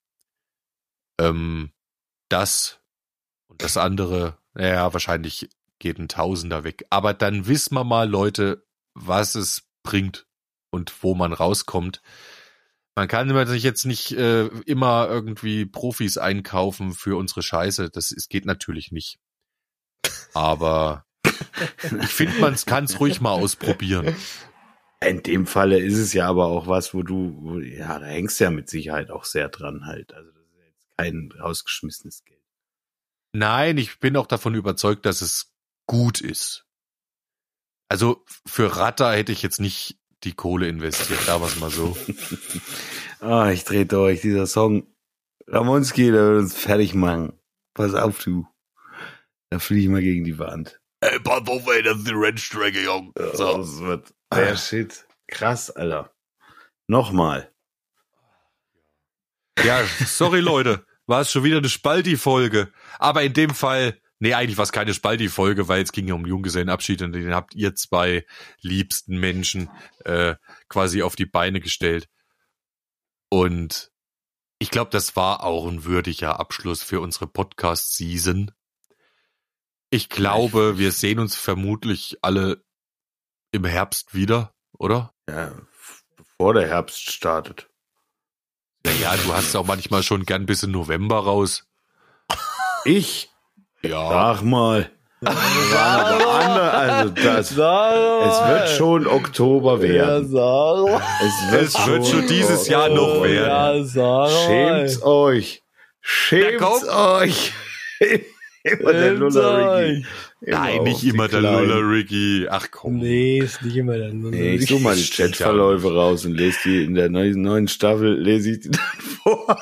das und das andere, naja, wahrscheinlich geht ein Tausender weg. Aber dann wissen wir mal, Leute, was es bringt und wo man rauskommt. Man kann sich jetzt nicht immer irgendwie Profis einkaufen für unsere Scheiße. Es geht natürlich nicht. Aber ich finde, man kann es ruhig mal ausprobieren. In dem Falle ist es ja aber auch was, da hängst du ja mit Sicherheit auch sehr dran halt. Also das ist jetzt kein rausgeschmissenes Geld. Nein, ich bin auch davon überzeugt, dass es gut ist. Also für Ratter hätte ich jetzt nicht die Kohle investiert, da war es mal so. Ich drehe durch, dieser Song. Ramonski, der wird uns fertig machen. Pass auf, du. Da fliege ich mal gegen die Wand. Ey, pass auf, ey, das ist die Rennstrecke, Junge. So. Das wird der Shit. Krass, Alter. Nochmal. Ja, sorry, Leute. War es schon wieder eine Spalti-Folge. Aber in dem Fall, eigentlich war es keine Spalti-Folge, weil es ging ja um Junggesellenabschied und den habt ihr 2 liebsten Menschen quasi auf die Beine gestellt. Und ich glaube, das war auch ein würdiger Abschluss für unsere Podcast-Season. Ich glaube, wir sehen uns vermutlich alle im Herbst wieder, oder? Ja, bevor der Herbst startet. Naja, du hast auch manchmal schon gern bis in November raus. Ich? Ja. Sag mal. Es wird schon Oktober werden. Ja, Es wird schon dieses Jahr noch werden. Schämt euch. Schämt euch. Immer der Luller-Ricky. Nein, nicht immer der Luller-Ricky. Ach komm. Nee, ist nicht immer der Luller-Ricky. Ich suche mal die Chatverläufe raus und lese die in der neuen Staffel, lese ich die dann vor.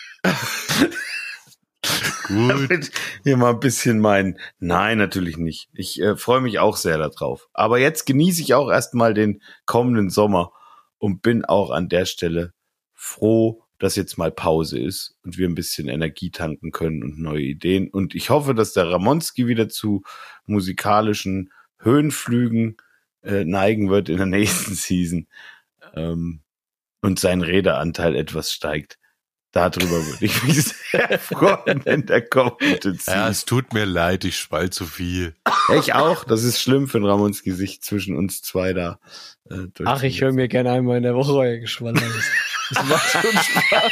Gut. Damit hier mal ein bisschen nein, natürlich nicht. Ich freue mich auch sehr darauf. Aber jetzt genieße ich auch erstmal den kommenden Sommer und bin auch an der Stelle froh, dass jetzt mal Pause ist und wir ein bisschen Energie tanken können und neue Ideen. Und ich hoffe, dass der Ramonski wieder zu musikalischen Höhenflügen neigen wird in der nächsten Season und sein Redeanteil etwas steigt. Darüber würde ich mich sehr freuen in der kommenden Season. Ja, es tut mir leid, ich spall zu viel. Ich auch. Das ist schlimm für ein Ramonski, sich zwischen uns 2 da Ach, ich höre mir gerne einmal in der Woche euer Geschwaller. Das macht schon Spaß.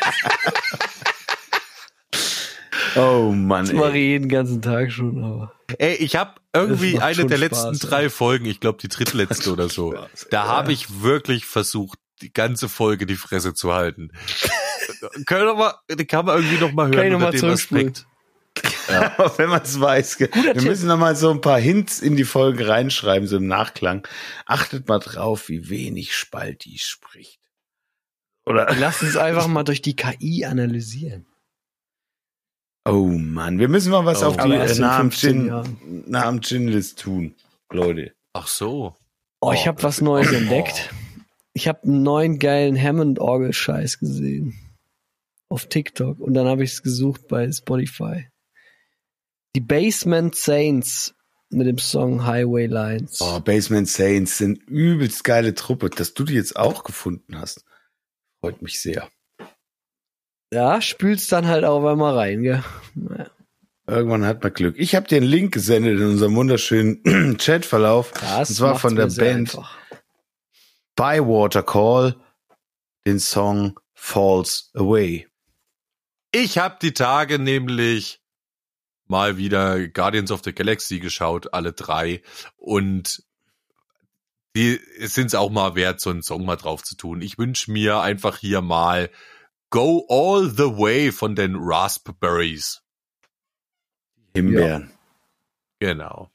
Oh Mann, Das mache ich jeden ganzen Tag schon, aber. Ey, ich habe irgendwie Das macht eine schon der Spaß, letzten 3 Folgen, ich glaube die drittletzte oder so, da habe ich wirklich versucht, die ganze Folge die Fresse zu halten. Kann man irgendwie noch mal hören unter dem Aspekt. Ja. Aber wenn man es weiß. Wir müssen noch mal so ein paar Hints in die Folge reinschreiben, so im Nachklang. Achtet mal drauf, wie wenig Spalti spricht. Oder? Lass uns einfach mal durch die KI analysieren. Oh Mann, wir müssen mal was auf die Aber erst in nach 15 dem Gin-List tun, Leute. Ach so. Oh, ich habe was Neues entdeckt. Ich habe einen neuen geilen Hammond-Orgel-Scheiß gesehen. Auf TikTok. Und dann habe ich es gesucht bei Spotify. Die Basement Saints mit dem Song Highway Lines. Oh, Basement Saints sind übelst geile Truppe. Dass du die jetzt auch gefunden hast, freut mich sehr. Ja, spülst dann halt auch einmal rein, gell? Naja. Irgendwann hat man Glück. Ich habe dir einen Link gesendet in unserem wunderschönen Chatverlauf. Das und zwar von der Band Bywater Call, den Song Falls Away. Ich habe die Tage nämlich mal wieder Guardians of the Galaxy geschaut, alle 3. Und die sind es auch mal wert, so einen Song mal drauf zu tun. Ich wünsche mir einfach hier mal Go All the Way von den Raspberries. Himbeeren. Genau.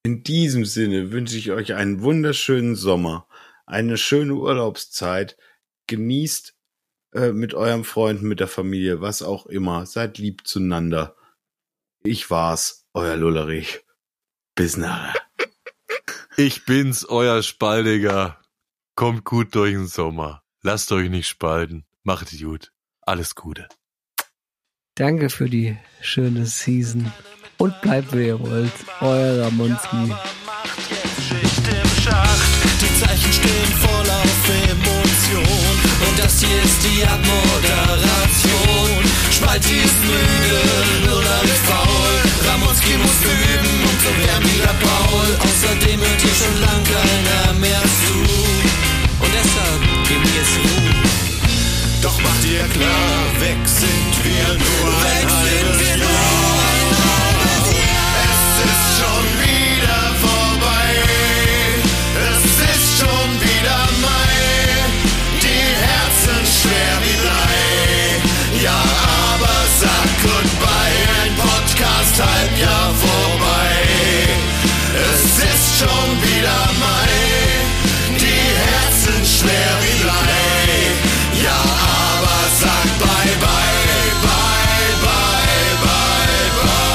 In diesem Sinne wünsche ich euch einen wunderschönen Sommer, eine schöne Urlaubszeit. Genießt mit eurem Freund, mit der Familie, was auch immer. Seid lieb zueinander. Ich war's, euer Lullerich. Bis nachher. Ich bin's, euer Spaldiger. Kommt gut durch den Sommer. Lasst euch nicht spalten. Macht es gut. Alles Gute. Danke für die schöne Season. Und bleibt, wie ihr wollt. Euer Ramonski. Schicht im Schacht, die Zeichen stehen voll auf Emotion. Und das hier ist die Abmoderation. Spalti ist müde, Luller ist faul. Ramonski muss üben und so werden wieder Paul. Außerdem hört hier schon lang keiner mehr zu. Und deshalb geben wir es Ruhe. Doch macht ihr klar, weg sind wir nur ein halbes Jahr. Es ist schon wieder vorbei. Es ist schon wieder Mai. Die Herzen schwer wie Blei. Ja, aber sag goodbye. Ein Podcast Halbjahr vorbei. Es ist schon wieder Mai. Die Herzen schwer wie Blei. Ja, aber sag bye, bye, bye, bye, bye,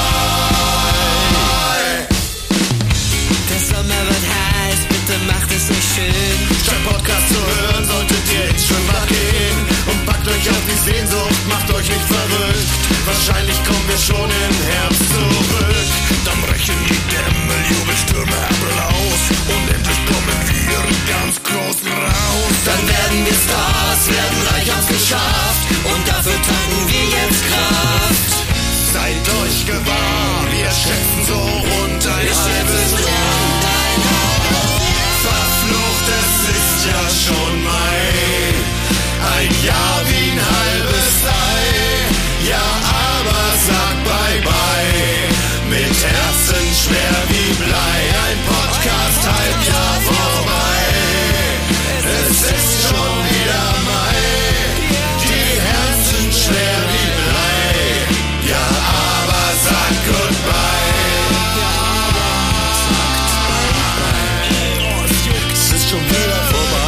bye. Der Sommer wird heiß, bitte macht es euch schön. Statt Podcast zu hören, solltet ihr ins Schwimmbad gehen. Und packt euch auf die Sehnsucht, macht euch nicht verrückt. Wahrscheinlich kommen wir schon im Herbst zurück. Dann brechen die Dämme, Jubelstürme aus. Und endlich kommen wir ganz groß raus. Dann werden wir Stars, werden reich haben's geschafft. Und dafür tanken wir jetzt Kraft. Seid euch gewahr, wir schätzen so rund ein halbes Jahr. Verflucht, es ist ja schon Mai. Ein Jahr wie ein halbes Ei. Ja, aber sag bye bye. Mit Herzen schwer wie Blei. Ein Podcast Halbjahr vorbei. Es ist schon wieder Mai. Die Herzen schwer wie Blei. Ja, aber sag goodbye. Ja, aber sagt bye bye. Es ist schon wieder vorbei.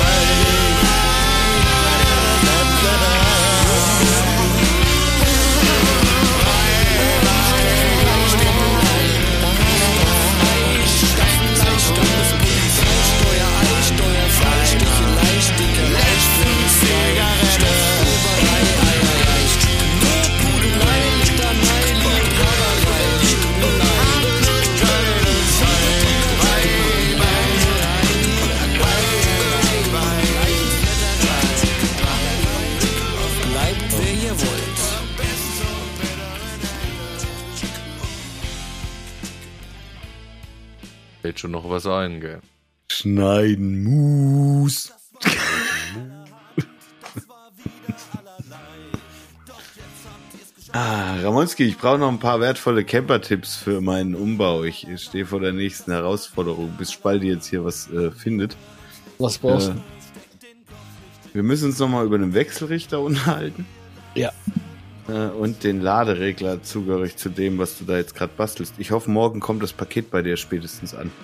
Fällt schon noch was ein, gell? Schneiden muss. Ramonski, ich brauche noch ein paar wertvolle Camper-Tipps für meinen Umbau. Ich stehe vor der nächsten Herausforderung, bis Spaldi jetzt hier was findet. Was brauchst du? Wir müssen uns nochmal über den Wechselrichter unterhalten. Ja. Und den Laderegler zugehörig zu dem, was du da jetzt gerade bastelst. Ich hoffe, morgen kommt das Paket bei dir spätestens an.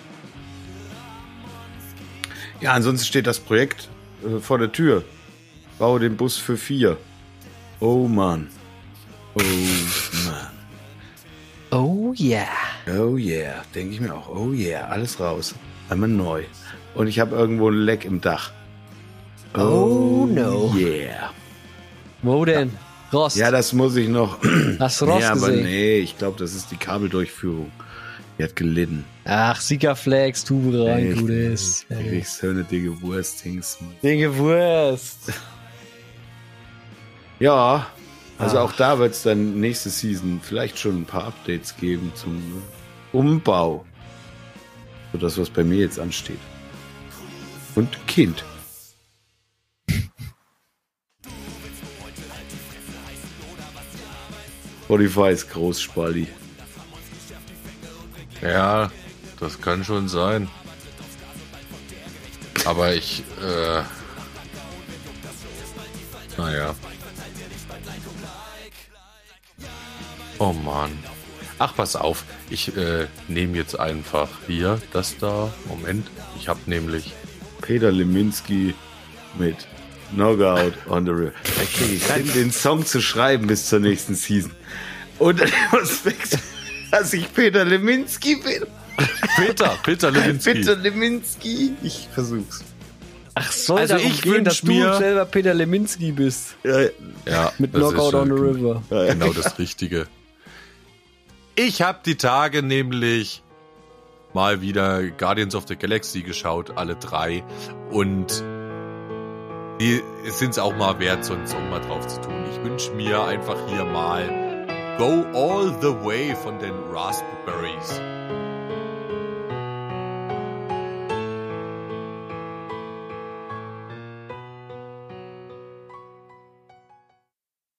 Ja, ansonsten steht das Projekt vor der Tür. Baue den Bus für 4. Oh Mann. Oh Mann. Oh yeah. Oh yeah. Denke ich mir auch. Oh yeah. Alles raus. Einmal neu. Und ich habe irgendwo ein Leck im Dach. Oh no. Yeah. Wo denn? Rost. Ja, das muss ich noch. Hast du Rost ja, aber gesehen? nee, ich glaube, das ist die Kabeldurchführung. Die hat gelitten. Ach, Sickerflex, Tube rein, gut ist. Ich so eine dicke Wurst hingst. Dicke Wurst. Ja, also auch da wird es dann nächste Season vielleicht schon ein paar Updates geben zum Umbau. So das, was bei mir jetzt ansteht. Und Kind. Spotify ist groß, Spaldi. Ja, das kann schon sein. Aber ich, naja. Oh Mann. Ach, pass auf. Ich nehme jetzt einfach hier das da. Moment. Ich habe nämlich... Peter Leminski mit Knockout on the River. Okay, ich kann den Song zu schreiben bis zur nächsten Season. Unter dem Aspekt, dass ich Peter Leminski bin. Peter Leminski. Peter Leminski. Ich versuch's. Ach, soll Also darum ich gehen, dass wünsch mir- du selber Peter Leminski bist. Ja, Mit das Knockout ist, on the River. Genau das Richtige. Ich habe die Tage nämlich mal wieder Guardians of the Galaxy geschaut, alle 3. Und die sind es auch mal wert, so einen Song mal drauf zu tun. Ich wünsche mir einfach hier mal Go All the Way von den Raspberries.